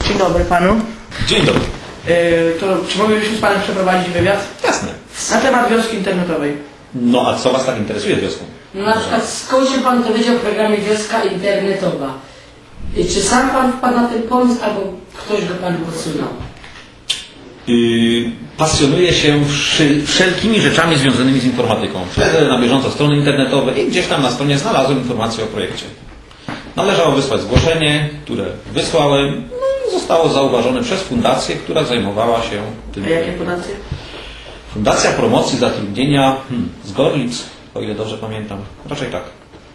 Dzień dobry panu. Dzień dobry. To czy moglibyśmy z panem przeprowadzić wywiad? Jasne. Na temat wioski internetowej. No a co was tak interesuje wioską? No na przykład skąd się pan dowiedział o programie Wioska Internetowa? Czy sam pan wpadł na ten pomysł, albo ktoś go panu podsunął? Pasjonuję się wszelkimi rzeczami związanymi z informatyką. Śledzę na bieżąco strony internetowe i gdzieś tam na stronie znalazłem informację o projekcie. Należało wysłać zgłoszenie, które wysłałem, no i zostało zauważone przez fundację, która zajmowała się tym. A jakie fundacje? Fundacja Promocji Zatrudnienia z Gorlic, o ile dobrze pamiętam. Raczej tak.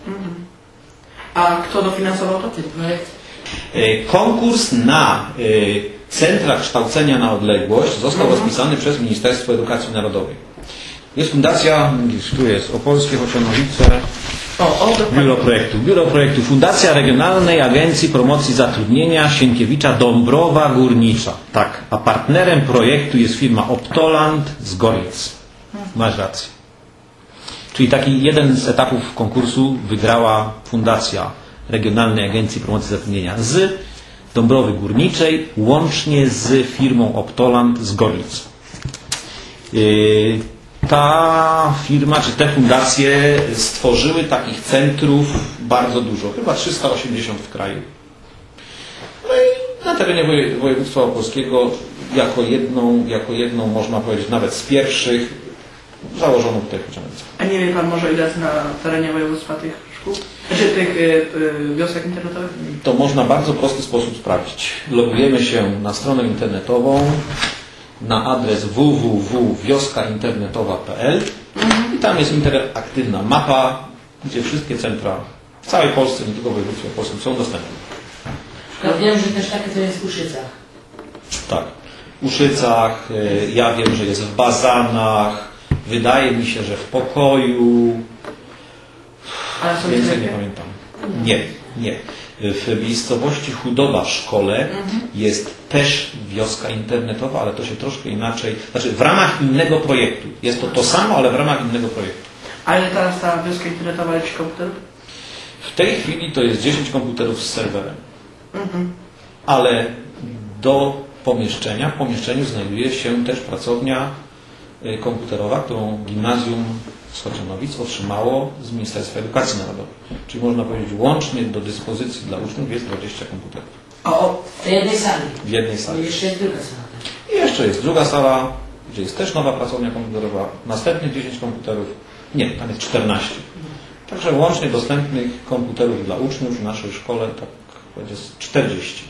A kto dofinansował to? Ten projekt? Konkurs na centra kształcenia na odległość został rozpisany przez Ministerstwo Edukacji Narodowej. Jest fundacja, tu jest Opolskie Chocianowice, Biuro Projektu, Fundacja Regionalnej Agencji Promocji Zatrudnienia Sienkiewicza Dąbrowa Górnicza. Tak, a partnerem projektu jest firma Optoland z Gorlic. Masz rację. Czyli taki jeden z etapów konkursu wygrała Fundacja Regionalnej Agencji Promocji Zatrudnienia z Dąbrowy Górniczej, łącznie z firmą Optoland z Gorlic. Ta firma, czy te fundacje stworzyły takich centrów bardzo dużo, chyba 380 w kraju. No i na terenie województwa opolskiego jako jedną, można powiedzieć, nawet z pierwszych założono tutaj Chocianowice. A nie wie pan może ile jest na terenie województwa tych szkół? Czy tych wiosek internetowych? To można w bardzo prosty sposób sprawdzić. Logujemy się na stronę internetową, na adres www.wioskainternetowa.pl i tam jest interaktywna mapa, gdzie wszystkie centra w całej Polsce, nie tylko w województwie opolskim, są dostępne. Ja wiem, że też takie to jest w Uszycach. Tak. W Uszycach, ja wiem, że jest w Bazanach, wydaje mi się, że w Pokoju. Ale są Więcej lepiej? nie pamiętam. Nie. W miejscowości Chudowa w Szkole jest też wioska internetowa, ale to się troszkę inaczej, znaczy w ramach innego projektu. Jest to samo, ale w ramach innego projektu. A ile teraz ta wioska internetowa jest komputerów? W tej chwili to jest 10 komputerów z serwerem. Ale w pomieszczeniu znajduje się też pracownia komputerowa, którą gimnazjum z Chocianowic otrzymało z Ministerstwa Edukacji Narodowej. Czyli można powiedzieć, łącznie do dyspozycji dla uczniów jest 20 komputerów. W jednej sali. W jednej sali. I jeszcze jest druga sala. I jeszcze jest druga sala, gdzie jest też nowa pracownia komputerowa. Następnych 10 komputerów. Nie, tam jest 14. Także łącznie dostępnych komputerów dla uczniów w naszej szkole tak będzie 40.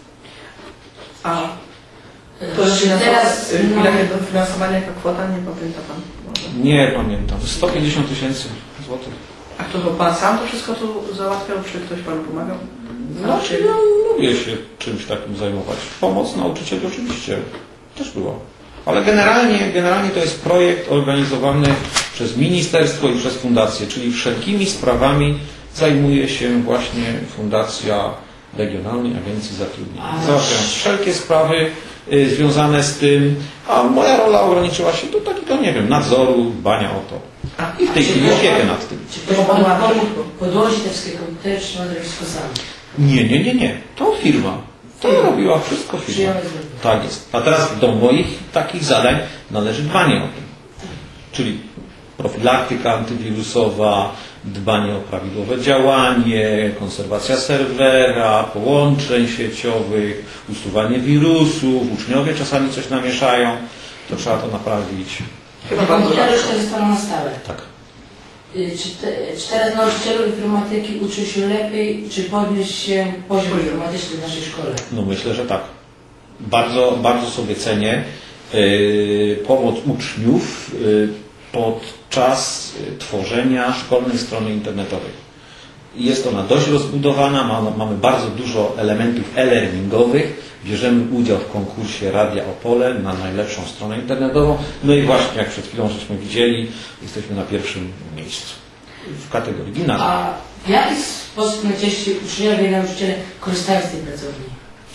A to jest teraz, ile dofinansowania, jaka kwota? Nie pamięta pan może? Nie pamiętam. 150 000 złotych. A kto to pan sam to wszystko tu załatwiał, czy ktoś panu pomagał? Znaczy, ja lubię się czymś takim zajmować. Pomoc nauczycieli oczywiście też była. Ale generalnie to jest projekt organizowany przez ministerstwo i przez fundację, czyli wszelkimi sprawami zajmuje się właśnie Fundacja Regionalnej Agencji Zatrudnienia. Załatwiając wszelkie sprawy związane z tym, a moja rola ograniczyła się do takiego, nie wiem, nadzoru, dbania o to. I w tej chwili opiekę nad tym. Czy ktoś panu podłożyć te wszystkie komputery, czy pan zrobić wszystko sam? Nie. To firma. To robiła wszystko firma. Tak jest. A teraz do moich takich zadań należy dbanie o tym. Czyli profilaktyka antywirusowa, dbanie o prawidłowe działanie, konserwacja serwera, połączeń sieciowych, usuwanie wirusów, uczniowie czasami coś namieszają, to trzeba to naprawić. Te komputery już teraz zostaną na stałe. Tak. Czy teraz nauczycielu informatyki uczy się lepiej, czy podniósł się poziom informatyczny w naszej szkole? No myślę, że tak. Bardzo sobie cenię pomoc uczniów podczas tworzenia szkolnej strony internetowej. Jest ona dość rozbudowana, mamy bardzo dużo elementów e-learningowych, bierzemy udział w konkursie Radia Opole na najlepszą stronę internetową, no i właśnie jak przed chwilą żeśmy widzieli, jesteśmy na pierwszym miejscu w kategorii gimnazjum. A w jaki sposób najczęściej uczniowie i nauczyciele korzystają z tej pracowni?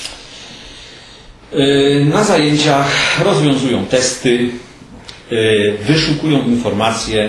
Na zajęciach rozwiązują testy, wyszukują informacje,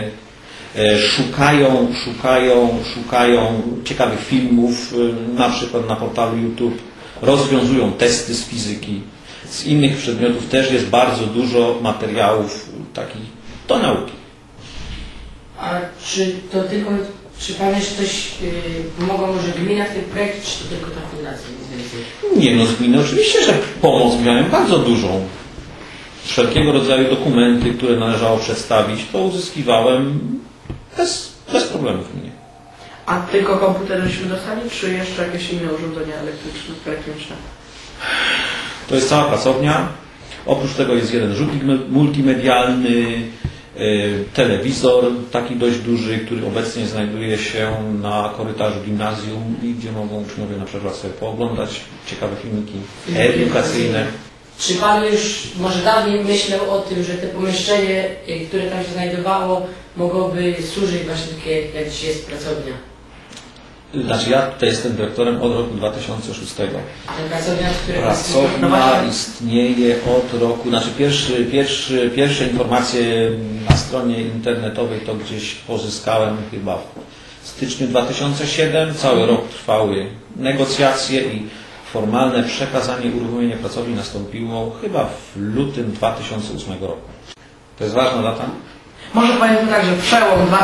szukają ciekawych filmów, na przykład na portalu YouTube rozwiązują testy z fizyki. Z innych przedmiotów też jest bardzo dużo materiałów takich do nauki. A czy to tylko, czy Pan jeszcze coś pomogła może gmina w tym projekcie, czy to tylko ta fundacja, nic więcej? Nie, no z gminy oczywiście, że pomoc miałem bardzo dużą. Wszelkiego rodzaju dokumenty, które należało przedstawić, to uzyskiwałem bez problemów mnie. A tylko komputery żeśmy dostali, czy jeszcze jakieś inne urządzenia elektroniczne? To jest cała pracownia. Oprócz tego jest jeden rzutnik multimedialny, telewizor taki dość duży, który obecnie znajduje się na korytarzu gimnazjum i gdzie mogą uczniowie na przykład sobie pooglądać ciekawe filmiki edukacyjne. Czy Pan już może dawniej myślał o tym, że te pomieszczenie, które tam się znajdowało, mogłoby służyć właśnie takie, jak dzisiaj jest pracownia? Znaczy ja tutaj jestem dyrektorem od roku 2006. Ta pracownia, w której Pracownia istnieje od roku, znaczy pierwsze informacje na stronie internetowej to gdzieś pozyskałem chyba w styczniu 2007. Cały rok trwały negocjacje i formalne przekazanie uruchomienia pracowni nastąpiło chyba w lutym 2008 roku. To jest ważna data? Może powiem tak, że przełom 2007-2008.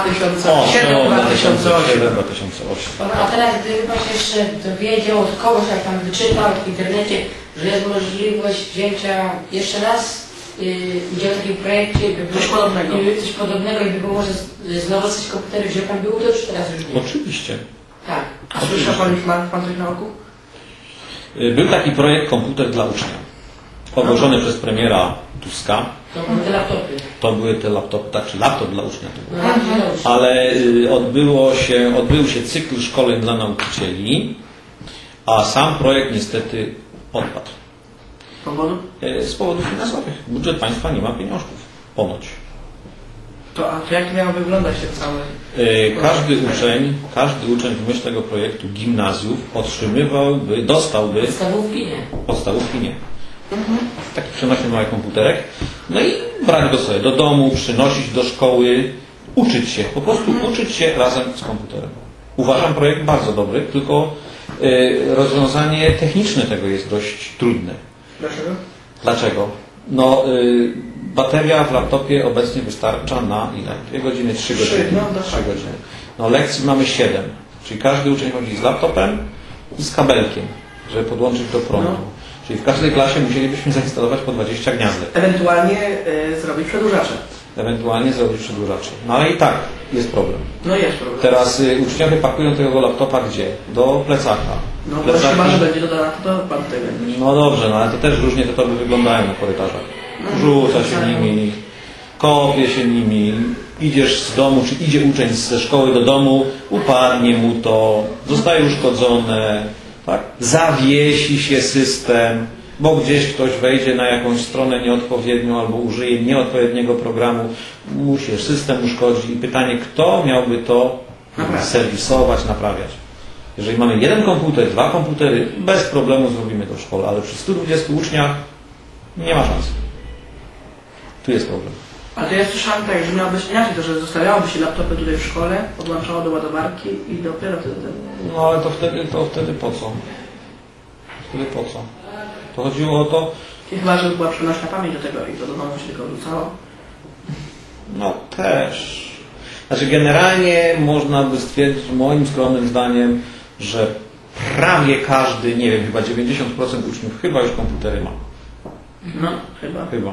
A teraz gdyby Pan się jeszcze dowiedział od kogoś, jak Pan wyczytał w internecie, że jest możliwość wzięcia jeszcze raz udziału w takim projekcie, coś podobnego i by było może znowu coś komputery, wziął Pan był to, czy teraz już nie? Oczywiście. Tak. A słyszał Pan już, ma Pan coś na oku? Był taki projekt Komputer dla ucznia, ogłoszony przez premiera Tuska. To były te laptopy. To były te laptopy, tak, czy laptop dla ucznia to był. No, Ale odbył się cykl szkoleń dla nauczycieli, a sam projekt niestety odpadł. Z powodu? Z powodów finansowych. Budżet państwa nie ma pieniążków. Ponoć. To jak miało wyglądać ten cały... Każdy uczeń w myśl tego projektu gimnazjów dostałby podstawówki nie. Taki przenośny mały komputerek. No i brać go sobie do domu, przynosić do szkoły, uczyć się. Po prostu uczyć się razem z komputerem. Uważam projekt bardzo dobry, tylko rozwiązanie techniczne tego jest dość trudne. Dlaczego? Dlaczego? No, bateria w laptopie obecnie wystarcza na ile? 2 godziny, 3 godziny? 3 godziny. No, lekcji mamy 7. Czyli każdy uczeń chodzi z laptopem i z kabelkiem, żeby podłączyć do prądu. Czyli w każdej klasie musielibyśmy zainstalować po 20 gniazdek. Ewentualnie zrobić przedłużacze. No ale i tak jest problem. No jest problem. Teraz uczniowie pakują tego laptopa gdzie? Do plecaka. No właśnie chyba, że będzie dodana, to Pan tutaj będzie. No dobrze, no ale to też różnie te torby wyglądają na korytarzach. Rzuca się nimi, kopie się nimi, idziesz z domu, czy idzie uczeń ze szkoły do domu, upadnie mu to, zostaje uszkodzone, tak? Zawiesi się system, bo gdzieś ktoś wejdzie na jakąś stronę nieodpowiednią albo użyje nieodpowiedniego programu, mu się system uszkodzi i pytanie, kto miałby to serwisować, naprawiać. Jeżeli mamy 1 komputer, 2 komputery, bez problemu zrobimy to w szkole, ale przy 120 uczniach nie ma szans. Tu jest problem. Ale to ja słyszałem tak, że miało być inaczej, to że zostawiałoby się laptopy tutaj w szkole, podłączało do ładowarki i dopiero wtedy... No ale to wtedy po co? Wtedy po co? To chodziło o to... Chyba, że była przenośna pamięć do tego i to do domu się tylko wrzucało. No też. Znaczy generalnie można by stwierdzić moim skromnym zdaniem, że prawie każdy, nie wiem, chyba 90% uczniów chyba już komputery ma. No, chyba.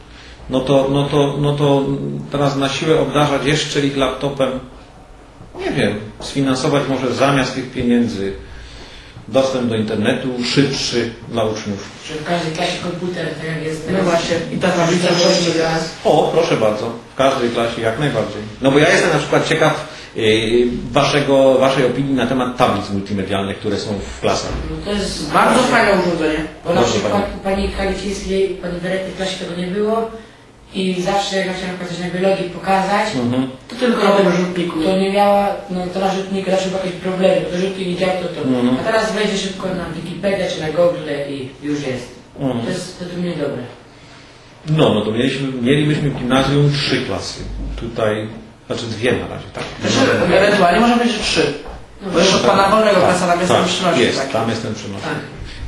No to teraz na siłę obdarzać jeszcze ich laptopem, nie wiem, sfinansować może zamiast tych pieniędzy dostęp do internetu szybszy dla uczniów. Że w każdej klasie komputer, tak jak jest teraz. No właśnie, i ta tablica O, proszę bardzo, w każdej klasie jak najbardziej. No bo ja jestem na przykład ciekaw waszej opinii na temat tablic multimedialnych, które są w klasach. No to jest bardzo fajne urządzenie. Bo na przykład pani Kalicińskiej, pani dyrektor w klasie tego nie było i zawsze jak chciałam coś na biologii pokazać, to tylko na tym rzutniku. To nie miała, no to na rzutniku zawsze były jakieś problemy, bo to rzutnik nie działa, to. A teraz wejdzie szybko na Wikipedię czy na Google i już jest. To jest według mnie dobre. No to mielibyśmy w gimnazjum 3 klasy. Tutaj, znaczy 2 na razie, tak? Ewentualnie może być 3. Bo już od Pana Wolnego klasa tam jest ten przynośnik. Jest, tam jest ten przynośnik.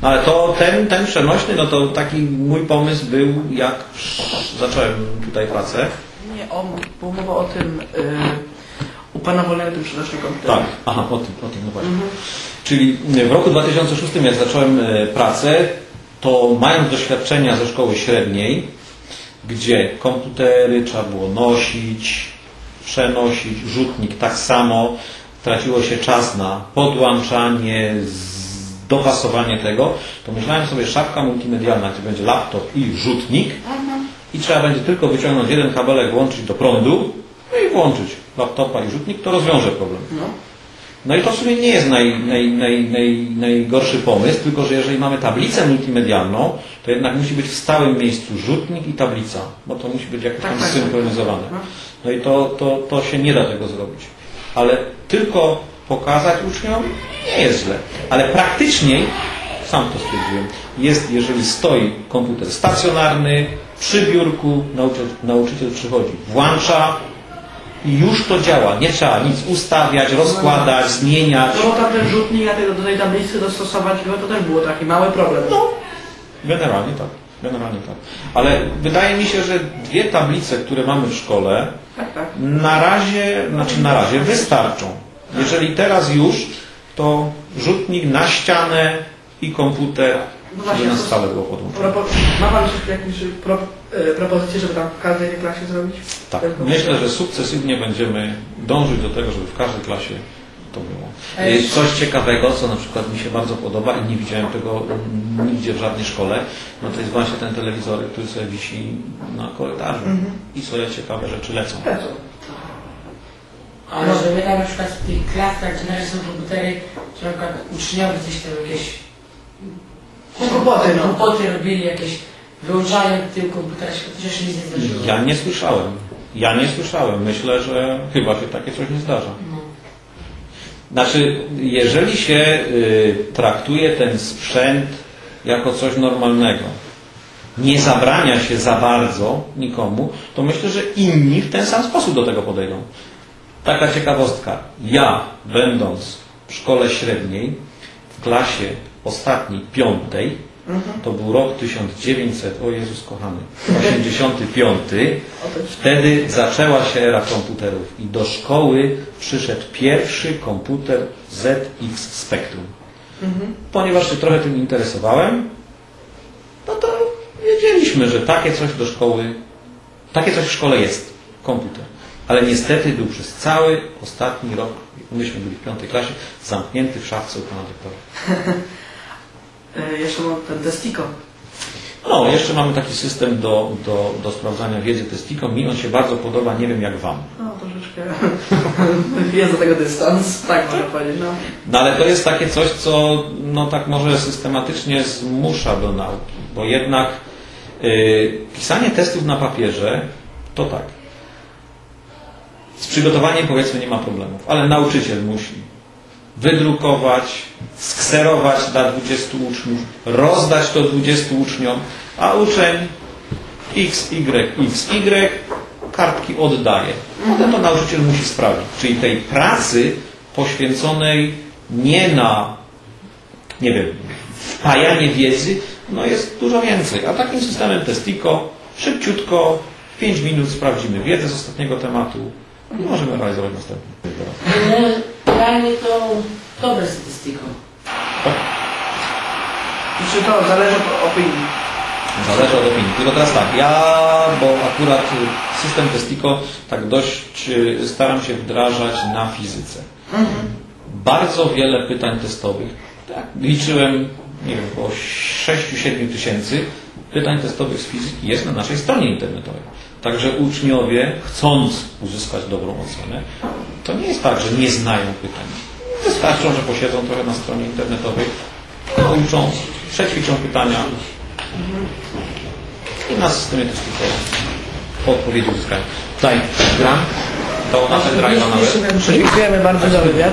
No ale to ten przenośny, no to taki mój pomysł był, jak zacząłem tutaj pracę. Nie, było mowa o tym u pana Wolnego, tym przenośnym komputerze. Tak, aha, o tym no właśnie. Czyli w roku 2006, jak zacząłem pracę, to mając doświadczenia ze szkoły średniej, gdzie komputery trzeba było nosić, przenosić, rzutnik tak samo, traciło się czas na podłączanie, dopasowanie tego, to myślałem sobie szafka multimedialna, gdzie będzie laptop i rzutnik i trzeba będzie tylko wyciągnąć jeden kabelek, włączyć do prądu no i włączyć laptopa i rzutnik, to rozwiąże problem. No i to w sumie nie jest najgorszy pomysł, tylko że jeżeli mamy tablicę multimedialną, to jednak musi być w stałym miejscu rzutnik i tablica, bo to musi być jakoś tam zsynchronizowane. No i to się nie da tego zrobić. Ale tylko pokazać uczniom nie jest źle. Ale praktyczniej, sam to stwierdziłem, jest, jeżeli stoi komputer stacjonarny, przy biurku, nauczyciel przychodzi, włącza, i już to działa. Nie trzeba nic ustawiać, rozkładać, zmieniać. No bo tam ten rzutnik, do tej tablicy dostosować go, to też było taki mały problem. No, generalnie tak. Generalnie tak. Ale wydaje mi się, że dwie tablice, które mamy w szkole, na razie wystarczą. Jeżeli teraz już, to rzutnik na ścianę i komputer, żeby na stole było podłączone. Ma pan jakieś propozycje, żeby tam w każdej klasie zrobić? Tak. Myślę, że sukcesywnie będziemy dążyć do tego, żeby w każdej klasie to było. Coś ciekawego, co na przykład mi się bardzo podoba i nie widziałem tego nigdzie w żadnej szkole, no to jest właśnie ten telewizor, który sobie wisi na korytarzu i sobie ciekawe rzeczy lecą. Ale żeby tam na przykład w tych klasach, gdzie na razie są komputery, że na przykład uczniowie gdzieś tam jakieś kłopoty robili, jakieś wyłączają tym komputerach, to jeszcze nic nie zdarzyło. Ja nie słyszałem. Myślę, że chyba się takie coś nie zdarza. Znaczy, jeżeli się traktuje ten sprzęt jako coś normalnego, nie zabrania się za bardzo nikomu, to myślę, że inni w ten sam sposób do tego podejdą. Taka ciekawostka. Ja, będąc w szkole średniej, w klasie ostatniej, 5, to był rok 1985, wtedy zaczęła się era komputerów i do szkoły przyszedł pierwszy komputer ZX Spectrum. Ponieważ się trochę tym interesowałem, no to wiedzieliśmy, że takie coś w szkole jest, komputer. Ale niestety był przez cały ostatni rok, myśmy byli w 5. klasie, zamknięty w szafce u pana doktora. Jeszcze mam ten Testico. No, jeszcze mamy taki system do sprawdzania wiedzy Testico. Mi on się bardzo podoba, nie wiem jak wam. No, troszeczkę jest do tego dystans, tak można powiedzieć. No ale to jest takie coś, co no tak może systematycznie zmusza do nauki, bo jednak pisanie testów na papierze to tak. Z przygotowaniem powiedzmy nie ma problemów, ale nauczyciel musi wydrukować, skserować dla 20 uczniów, rozdać to 20 uczniom, a uczeń XY kartki oddaje. Potem to nauczyciel musi sprawdzić. Czyli tej pracy poświęconej nie na, nie wiem, wpajanie wiedzy, no jest dużo więcej. A takim systemem Testico szybciutko, 5 minut sprawdzimy wiedzę z ostatniego tematu i możemy realizować następny. Realnie to dobre statystyko. I czy to zależy od opinii? Zależy od opinii. Tylko teraz tak, bo akurat system Testico tak dość staram się wdrażać na fizyce. Bardzo wiele pytań testowych. Tak, liczyłem, nie wiem, około 6-7 tysięcy pytań testowych z fizyki jest na naszej stronie internetowej. Także uczniowie, chcąc uzyskać dobrą ocenę, to nie jest tak, że nie znają pytań. Wystarczą, że posiedzą trochę na stronie internetowej, uczą, przećwiczą pytania i na systemie Testico odpowiedzi uzyskają. Tutaj gram, to na ten drive nawet. Dziękujemy bardzo za wywiad.